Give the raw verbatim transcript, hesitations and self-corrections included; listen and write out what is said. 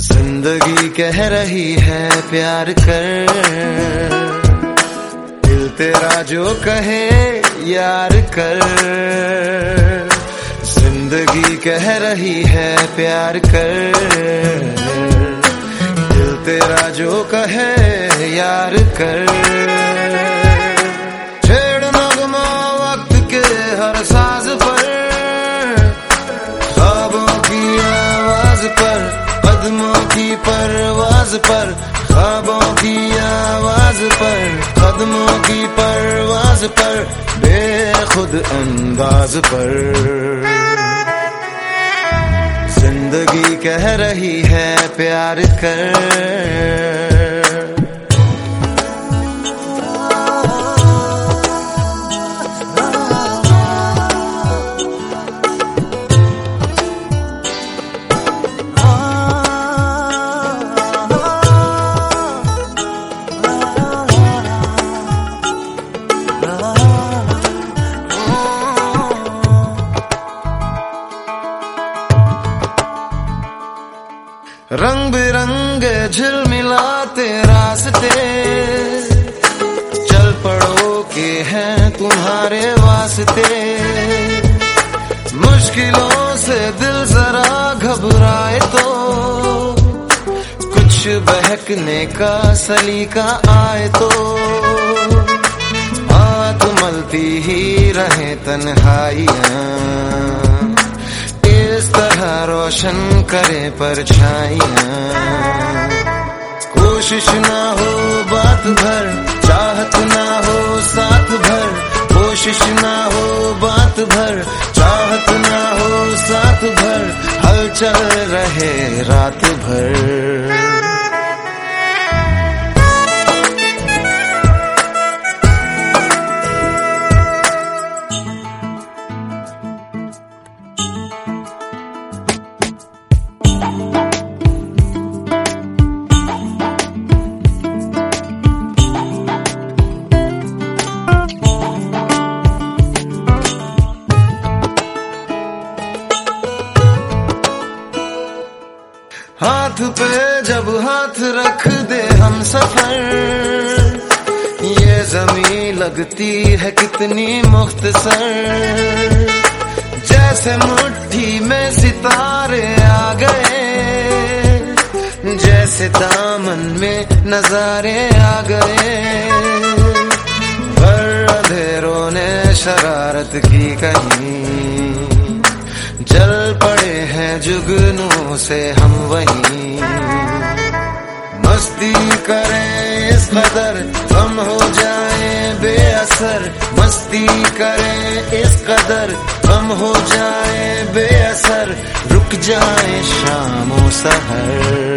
जिंदगी कह रही है प्यार कर, दिल तेरा जो कहे यार कर। जिंदगी कह रही है प्यार कर, दिल तेरा जो कहे यार कर। छेड़ नगमा वक्त के हर साज पर, ख्वाबों की आवाज पर, कदमों की परवाज पर, ख्वाबों की आवाज पर, कदमों की परवाज पर, बेखुद अंदाज पर। जिंदगी कह रही है प्यार कर। रंग बिरंगे झिलमिलाते रास्ते, चल पड़ो के हैं तुम्हारे वास्ते। मुश्किलों से दिल जरा घबराए तो, कुछ बहकने का सलीका आए तो, हाथ मलती ही रहे तन्हाइयां, इस तरह रोशन करे परछाइयां। कोशिश ना हो बात भर, चाहत ना हो साथ भर, कोशिश ना हो बात भर, चाहत ना हो साथ भर, हलचल रहे रात भर। हाथ पे जब हाथ रख दे हम सफर, ये जमीन लगती है कितनी मुख्तसर। जैसे मुट्ठी में सितारे आ गए, जैसे दामन में नजारे आ गए। पर अंधेरों ने शरारत की कहीं, जल पड़े हैं जुगनू से हम वहीं। मस्ती करें इस कदर हम हो जाएं बेअसर, मस्ती करें इस कदर हम हो जाएं बेअसर, रुक जाएं शाम और सहर।